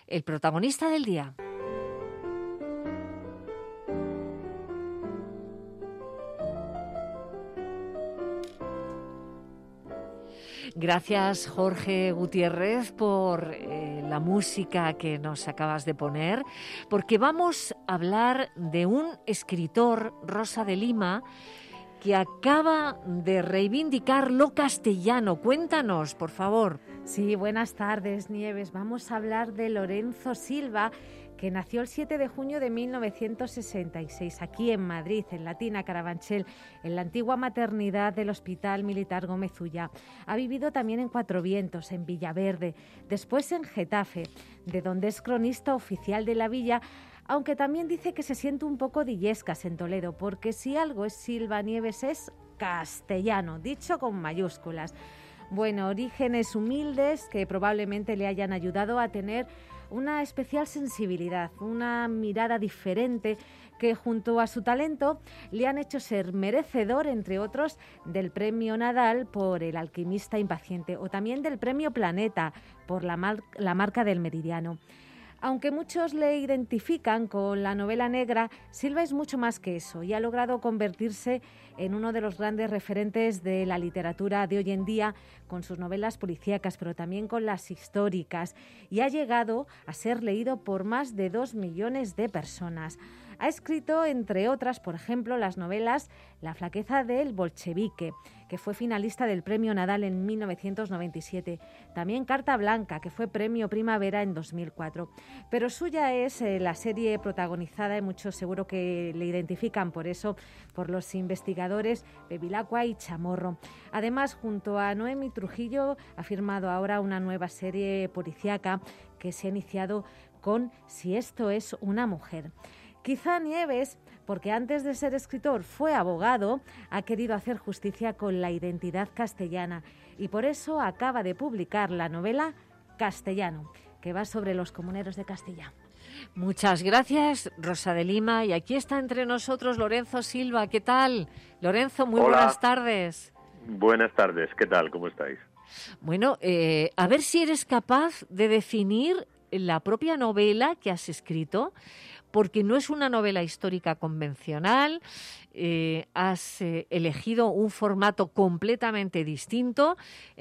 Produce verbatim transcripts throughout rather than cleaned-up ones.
el protagonista del día. Gracias, Jorge Gutiérrez, por eh, la música que nos acabas de poner, porque vamos a hablar de un escritor, Rosa de Lima, que acaba de reivindicar lo castellano. Cuéntanos, por favor. Sí, buenas tardes, Nieves. Vamos a hablar de Lorenzo Silva, que nació el siete de junio de mil novecientos sesenta y seis aquí en Madrid, en Latina Carabanchel, en la antigua maternidad del Hospital Militar Gómez Ulla. Ha vivido también en Cuatro Vientos, en Villaverde, después en Getafe, de donde es cronista oficial de la villa, aunque también dice que se siente un poco de Illescas en Toledo, porque si algo es Silva, Nieves, es castellano, dicho con mayúsculas. Bueno, orígenes humildes que probablemente le hayan ayudado a tener una especial sensibilidad, una mirada diferente que junto a su talento le han hecho ser merecedor, entre otros, del Premio Nadal por El alquimista impaciente o también del Premio Planeta por la, mar- la marca del Meridiano. Aunque muchos le identifican con la novela negra, Silva es mucho más que eso y ha logrado convertirse en uno de los grandes referentes de la literatura de hoy en día con sus novelas policíacas, pero también con las históricas, y ha llegado a ser leído por más de dos millones de personas. Ha escrito, entre otras, por ejemplo, las novelas La flaqueza del bolchevique, que fue finalista del Premio Nadal en mil novecientos noventa y siete. También Carta Blanca, que fue Premio Primavera en dos mil cuatro. Pero suya es eh, la serie protagonizada, y muchos seguro que le identifican por eso, por los investigadores Bevilacqua y Chamorro. Además, junto a Noemi Trujillo, ha firmado ahora una nueva serie policíaca que se ha iniciado con Si esto es una mujer. Quizá Nieves, porque antes de ser escritor fue abogado, ha querido hacer justicia con la identidad castellana y por eso acaba de publicar la novela Castellano, que va sobre los comuneros de Castilla. Muchas gracias, Rosa de Lima. Y aquí está entre nosotros Lorenzo Silva. ¿Qué tal? Lorenzo, muy Hola. Buenas tardes. Buenas tardes, ¿qué tal? ¿Cómo estáis? Bueno, eh, a ver si eres capaz de definir la propia novela que has escrito, porque no es una novela histórica convencional, eh, has eh, elegido un formato completamente distinto.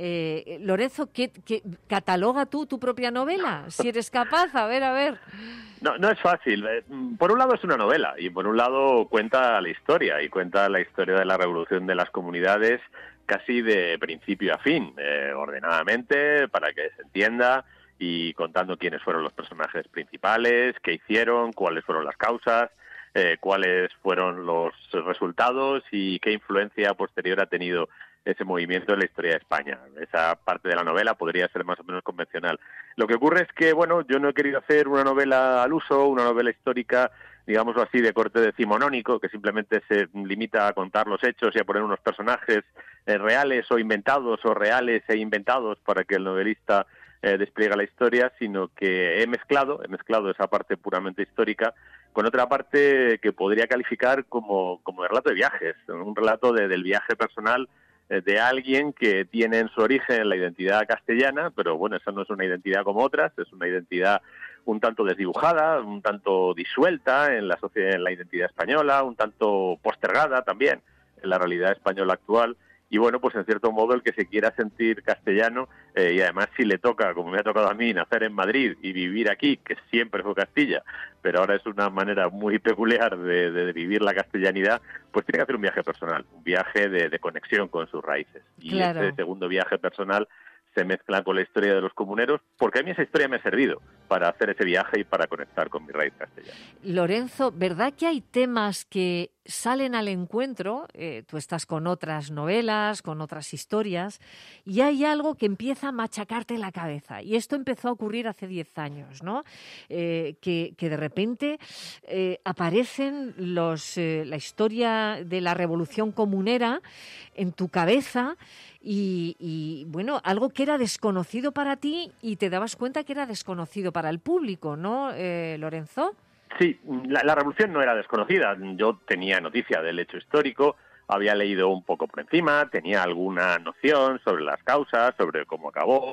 Eh, Lorenzo, ¿qué, qué, cataloga tú tu propia novela? Si eres capaz, a ver, a ver. No, no es fácil. Por un lado es una novela y por un lado cuenta la historia y cuenta la historia de la revolución de las comunidades casi de principio a fin, eh, ordenadamente, para que se entienda, y contando quiénes fueron los personajes principales, qué hicieron, cuáles fueron las causas, eh, cuáles fueron los resultados y qué influencia posterior ha tenido ese movimiento en la historia de España. Esa parte de la novela podría ser más o menos convencional. Lo que ocurre es que, bueno, yo no he querido hacer una novela al uso, una novela histórica, digámoslo así, de corte decimonónico, que simplemente se limita a contar los hechos y a poner unos personajes eh, reales o inventados, o reales e inventados para que el novelista Eh, despliega la historia, sino que he mezclado, he mezclado esa parte puramente histórica con otra parte que podría calificar como, como de relato de viajes, un relato de, del viaje personal eh, de alguien que tiene en su origen la identidad castellana, pero bueno, esa no es una identidad como otras, es una identidad un tanto desdibujada, un tanto disuelta en la sociedad, en la identidad española, un tanto postergada también en la realidad española actual. Y bueno, pues en cierto modo el que se quiera sentir castellano, eh, y además si le toca, como me ha tocado a mí, nacer en Madrid y vivir aquí, que siempre fue Castilla, pero ahora es una manera muy peculiar de, de vivir la castellanidad, pues tiene que hacer un viaje personal, un viaje de, de conexión con sus raíces. Y claro. Ese segundo viaje personal se mezcla con la historia de los comuneros, porque a mí esa historia me ha servido para hacer ese viaje y para conectar con mi raíz castellana. Lorenzo, ¿verdad que hay temas que salen al encuentro? Eh, tú estás con otras novelas, con otras historias, y hay algo que empieza a machacarte la cabeza. Y esto empezó a ocurrir hace diez años, ¿no? Eh, que, que de repente eh, aparecen los, eh, la historia de la revolución comunera en tu cabeza. Y, y, bueno, algo que era desconocido para ti y te dabas cuenta que era desconocido para el público, ¿no, eh, Lorenzo? Sí, la, la revolución no era desconocida. Yo tenía noticia del hecho histórico, había leído un poco por encima, tenía alguna noción sobre las causas, sobre cómo acabó,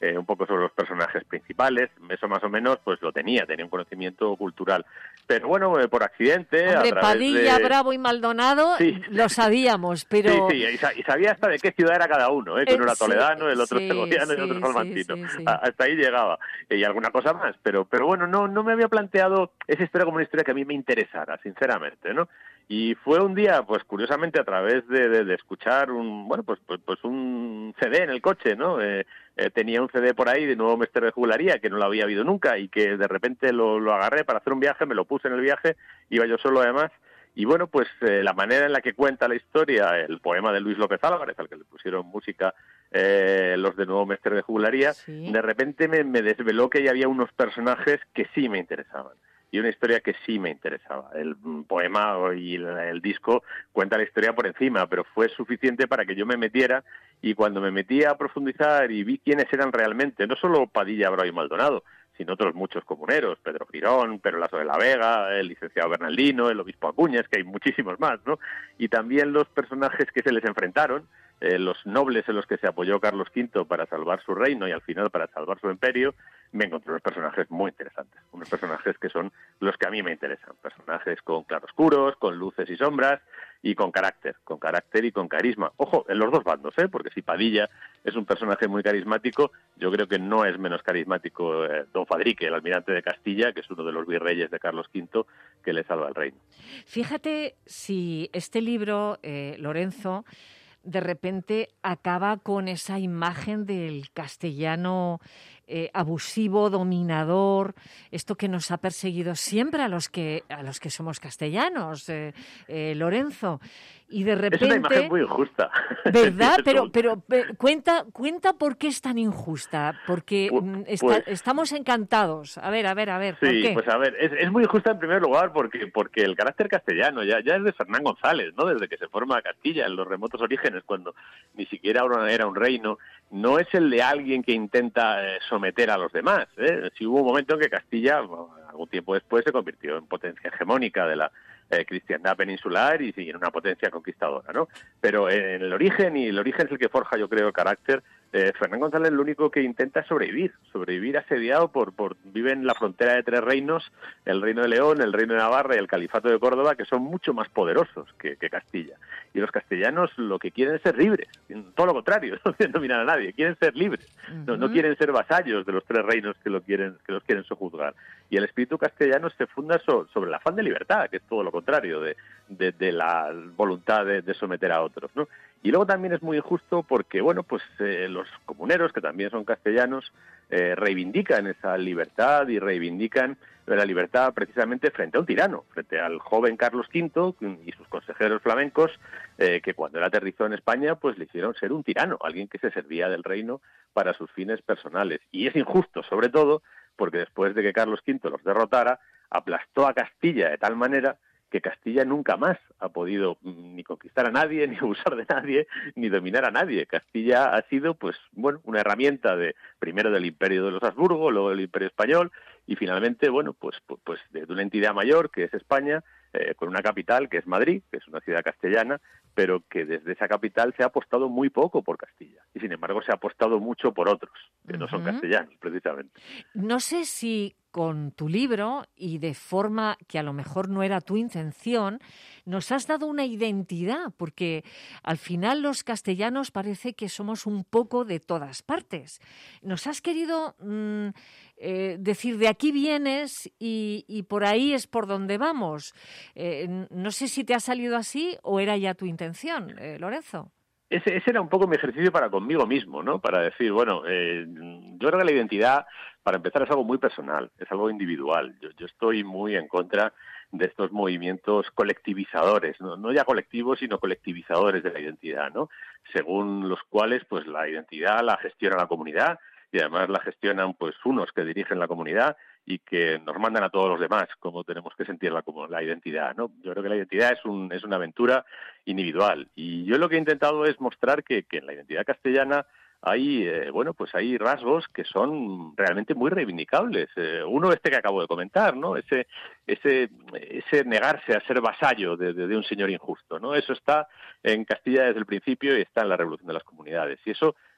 eh, un poco sobre los personajes principales. Eso más o menos pues lo tenía, tenía un conocimiento cultural. Pero bueno, eh, por accidente... Hombre, a través Padilla, de... Bravo y Maldonado, sí. Lo sabíamos, pero... Sí, sí, y sabía hasta de qué ciudad era cada uno, ¿eh? Que uno era toledano, el otro sí, segoviano sí, y el otro salmantino. Sí, sí, sí. Hasta ahí llegaba. Y alguna cosa más. Pero, pero bueno, no, no me había planteado esa historia como una historia que a mí me interesara, sinceramente, ¿no? Y fue un día, pues curiosamente, a través de, de, de escuchar un, bueno, pues, pues, pues un C D en el coche, ¿no? Eh, eh, tenía un C D por ahí de Nuevo Mestre de Jugularía, que no lo había habido nunca, y que de repente lo, lo agarré para hacer un viaje, me lo puse en el viaje, iba yo solo además, y bueno, pues eh, la manera en la que cuenta la historia, el poema de Luis López Álvarez, al que le pusieron música eh, los de Nuevo Mestre de Jugularía, sí. De repente me, me desveló que ya había unos personajes que sí me interesaban. Y una historia que sí me interesaba. El poema y el, el disco cuenta la historia por encima, pero fue suficiente para que yo me metiera, y cuando me metí a profundizar y vi quiénes eran realmente, no solo Padilla, Bravo y Maldonado, sino otros muchos comuneros, Pedro Girón, Pedro Laso de la Vega, el licenciado Bernaldino, el obispo Acuñas, que hay muchísimos más, ¿no? Y también los personajes que se les enfrentaron, eh, los nobles en los que se apoyó Carlos quinto para salvar su reino y al final para salvar su imperio, me encontré unos personajes muy interesantes, unos personajes que son los que a mí me interesan, personajes con claroscuros, con luces y sombras, y con carácter, con carácter y con carisma. Ojo, en los dos bandos, ¿eh? Porque si Padilla es un personaje muy carismático, yo creo que no es menos carismático eh, don Fadrique, el almirante de Castilla, que es uno de los virreyes de Carlos quinto, que le salva el reino. Fíjate si este libro, eh, Lorenzo, de repente acaba con esa imagen del castellano eh, abusivo, dominador, esto que nos ha perseguido siempre a los que a los que somos castellanos, eh, eh, Lorenzo. Y de repente... Es una imagen muy injusta. ¿Verdad? Pero, pero, pero cuenta, cuenta por qué es tan injusta. Porque pues, está, pues, estamos encantados. A ver, a ver, a ver. Sí, ¿por qué? Pues a ver, es, es muy injusta en primer lugar porque porque el carácter castellano ya, ya es de Fernán González, ¿no? Desde que se forma Castilla, en los remotos orígenes, cuando ni siquiera era un reino, no es el de alguien que intenta eh, someter a los demás, ¿eh? Sí hubo un momento en que Castilla, bueno, algún tiempo después, se convirtió en potencia hegemónica de la Eh, cristiandad peninsular y sí, en una potencia conquistadora, ¿no? Pero en el origen, y el origen es el que forja, yo creo, el carácter, eh, Fernán González lo único que intenta es sobrevivir, sobrevivir asediado por, por, vive en la frontera de tres reinos, el reino de León, el reino de Navarra y el califato de Córdoba, que son mucho más poderosos que, que Castilla. Y los castellanos lo que quieren es ser libres, todo lo contrario, no quieren dominar a nadie, quieren ser libres, uh-huh. no, no quieren ser vasallos de los tres reinos que, lo quieren, que los quieren sojuzgar. Y el espíritu castellano se funda so, sobre el afán de libertad, que es todo lo contrario de, de, de la voluntad de, de someter a otros, ¿no? Y luego también es muy injusto porque, bueno, pues eh, los comuneros, que también son castellanos, eh, reivindican esa libertad y reivindican la libertad precisamente frente a un tirano, frente al joven Carlos quinto y sus consejeros flamencos, eh, que cuando él aterrizó en España, pues le hicieron ser un tirano, alguien que se servía del reino para sus fines personales. Y es injusto, sobre todo, porque después de que Carlos quinto los derrotara, aplastó a Castilla de tal manera que Castilla nunca más ha podido ni conquistar a nadie, ni abusar de nadie, ni dominar a nadie. Castilla ha sido, pues, bueno, una herramienta de primero del Imperio de los Habsburgo, luego del Imperio Español, y finalmente, bueno, pues, pues, pues de una entidad mayor que es España, eh, con una capital que es Madrid, que es una ciudad castellana, pero que desde esa capital se ha apostado muy poco por Castilla, y sin embargo se ha apostado mucho por otros, que uh-huh. no son castellanos, precisamente. No sé si con tu libro, y de forma que a lo mejor no era tu intención, nos has dado una identidad, porque al final los castellanos parece que somos un poco de todas partes. Nos has querido mmm, eh, decir, de aquí vienes y, y por ahí es por donde vamos. Eh, no sé si te ha salido así o era ya tu intención, eh, Lorenzo. Ese, ese era un poco mi ejercicio para conmigo mismo, ¿no? Para decir, bueno, eh, yo creo que la identidad, para empezar, es algo muy personal, es algo individual. Yo, yo estoy muy en contra de estos movimientos colectivizadores, ¿no? No ya colectivos, sino colectivizadores de la identidad, ¿no? Según los cuales, pues, la identidad la gestiona la comunidad y además la gestionan, pues, unos que dirigen la comunidad y que nos mandan a todos los demás cómo tenemos que sentir la, como la identidad, ¿no? Yo creo que la identidad es un es una aventura individual, y yo lo que he intentado es mostrar que, que en la identidad castellana hay, eh, bueno, pues hay rasgos que son realmente muy reivindicables. Eh, uno este que acabo de comentar, ¿no? Ese ese ese negarse a ser vasallo de, de, de un señor injusto, ¿no? Eso está en Castilla desde el principio y está en la Revolución de las Comunidades, y eso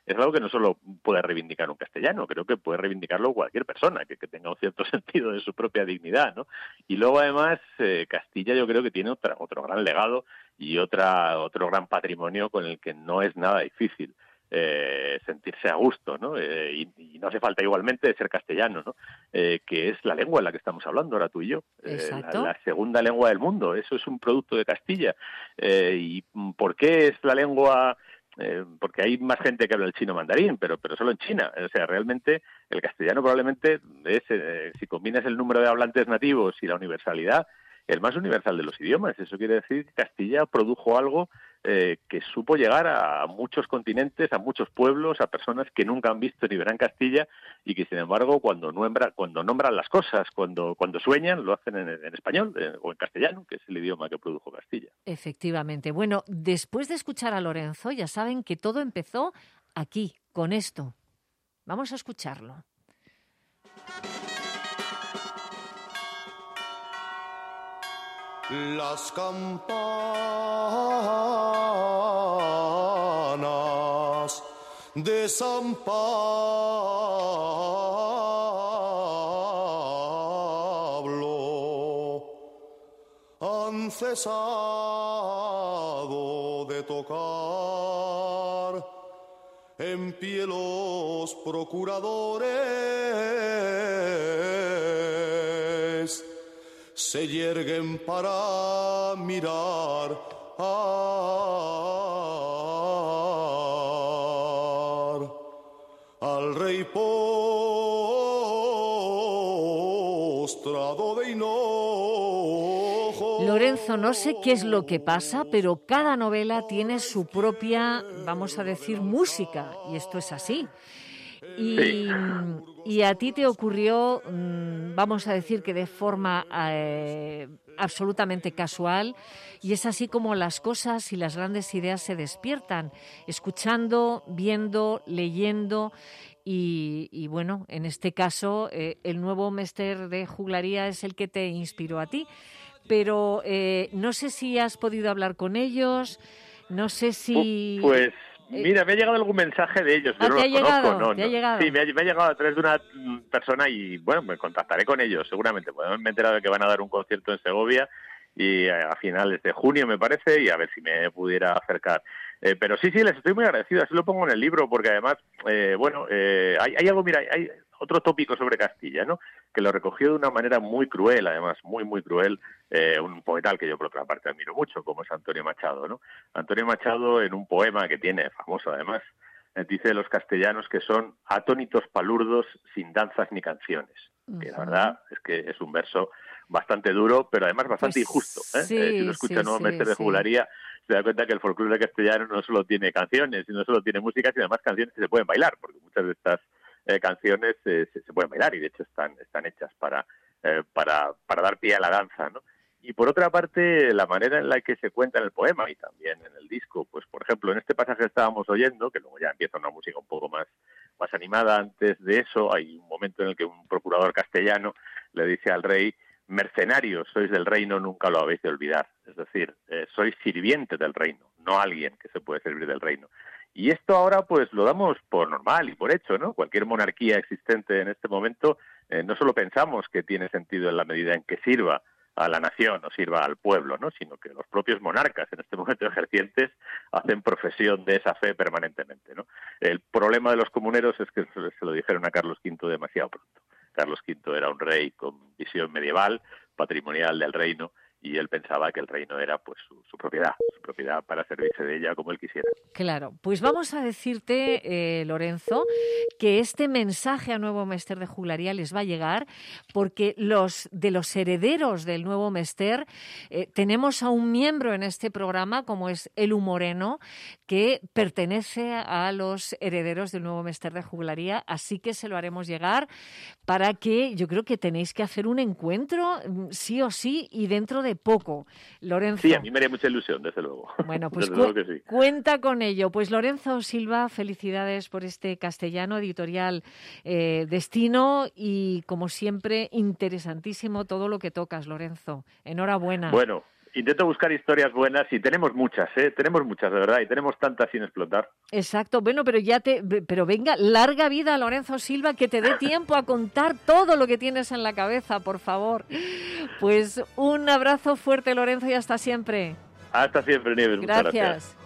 es algo que no solo puede reivindicar un castellano, creo que puede reivindicarlo cualquier persona que, que tenga un cierto sentido de su propia dignidad, ¿no? Y luego, además, eh, Castilla yo creo que tiene otra, otro gran legado y otra otro gran patrimonio con el que no es nada difícil eh, sentirse a gusto, ¿no? Eh, y, y no hace falta igualmente ser castellano, ¿no? Eh, que es la lengua en la que estamos hablando ahora tú y yo. Eh, la, la segunda lengua del mundo, eso es un producto de Castilla. Eh, ¿Y por qué es la lengua...? Eh, porque hay más gente que habla el chino mandarín, pero pero solo en China. O sea, realmente el castellano probablemente es, eh, si combinas el número de hablantes nativos y la universalidad, el más universal de los idiomas. Eso quiere decir que Castilla produjo algo eh, que supo llegar a muchos continentes, a muchos pueblos, a personas que nunca han visto ni verán Castilla y que, sin embargo, cuando nombran, cuando nombran las cosas, cuando, cuando sueñan, lo hacen en, en español eh, o en castellano, que es el idioma que produjo Castilla. Efectivamente. Bueno, después de escuchar a Lorenzo, ya saben que todo empezó aquí, con esto. Vamos a escucharlo. Las campanas de San Pablo han cesado de tocar, en pie los procuradores se yerguen para mirar al rey postrado de hinojo. Lorenzo, no sé qué es lo que pasa, pero cada novela tiene su propia, vamos a decir, música, y esto es así. Y, sí. y a ti te ocurrió, vamos a decir que de forma eh, absolutamente casual, y es así como las cosas y las grandes ideas se despiertan, escuchando, viendo, leyendo. Y, y bueno, en este caso, eh, el nuevo Mester de Juglaría es el que te inspiró a ti. Pero eh, no sé si has podido hablar con ellos, no sé si... Pues mira, me ha llegado algún mensaje de ellos, yo ah, no los conozco, llegado? no, ¿Te ha no. llegado? Sí, me ha, me ha llegado a través de una persona y bueno, me contactaré con ellos seguramente, pues me he enterado de que van a dar un concierto en Segovia y a finales de junio me parece, y a ver si me pudiera acercar. Eh, pero sí, sí, les estoy muy agradecido, así lo pongo en el libro, porque además, eh, bueno, eh, hay, hay algo, mira, hay otro tópico sobre Castilla, ¿no?, que lo recogió de una manera muy cruel, además, muy, muy cruel, eh, un poeta al que yo por otra parte admiro mucho, como es Antonio Machado, ¿no? Antonio Machado, en un poema que tiene, famoso además, eh, dice de los castellanos que son atónitos palurdos sin danzas ni canciones, uh-huh. que la verdad es que es un verso bastante duro, pero además bastante pues, injusto, ¿eh? Sí, eh, si lo escucha sí, nuevo sí, Mester de sí. Juglaría, se da cuenta que el folclore castellano no solo tiene canciones, sino solo tiene música, sino además canciones que se pueden bailar, porque muchas de estas eh, canciones eh, se, se pueden bailar y de hecho están, están hechas para, eh, para, para dar pie a la danza, ¿no? Y por otra parte, la manera en la que se cuenta en el poema y también en el disco, pues por ejemplo, en este pasaje que estábamos oyendo, que luego ya empieza una música un poco más, más animada, antes de eso hay un momento en el que un procurador castellano le dice al rey: mercenarios sois del reino, nunca lo habéis de olvidar. Es decir, eh, sois sirvientes del reino, no alguien que se puede servir del reino. Y esto ahora pues lo damos por normal y por hecho, ¿no? Cualquier monarquía existente en este momento, eh, no solo pensamos que tiene sentido en la medida en que sirva a la nación o sirva al pueblo, ¿no?, sino que los propios monarcas en este momento ejercientes hacen profesión de esa fe permanentemente, ¿no? El problema de los comuneros es que se lo dijeron a Carlos quinto demasiado pronto. Carlos quinto era un rey con visión medieval, patrimonial del reino, y él pensaba que el reino era pues su, su propiedad, su propiedad para servirse de ella como él quisiera. Claro, pues vamos a decirte, eh, Lorenzo, que este mensaje a nuevo Mester de Juglaría les va a llegar, porque los de los herederos del nuevo Mester eh, tenemos a un miembro en este programa, como es Elu Moreno, que pertenece a los herederos del nuevo Mester de Juglaría, así que se lo haremos llegar para que yo creo que tenéis que hacer un encuentro sí o sí y dentro de poco, Lorenzo. Sí, a mí me haría mucha ilusión, desde luego. Bueno, pues desde cu- luego que sí. Cuenta con ello. Pues Lorenzo Silva, felicidades por este castellano, editorial eh, Destino, y como siempre, interesantísimo todo lo que tocas, Lorenzo. Enhorabuena. Bueno, Intento buscar historias buenas y tenemos muchas, ¿eh? Tenemos muchas, de verdad, y tenemos tantas sin explotar. Exacto, bueno, pero ya te, pero venga, larga vida a Lorenzo Silva, que te dé tiempo a contar todo lo que tienes en la cabeza, por favor. Pues un abrazo fuerte, Lorenzo, y hasta siempre. Hasta siempre, Nieves. Muchas gracias. Gracias.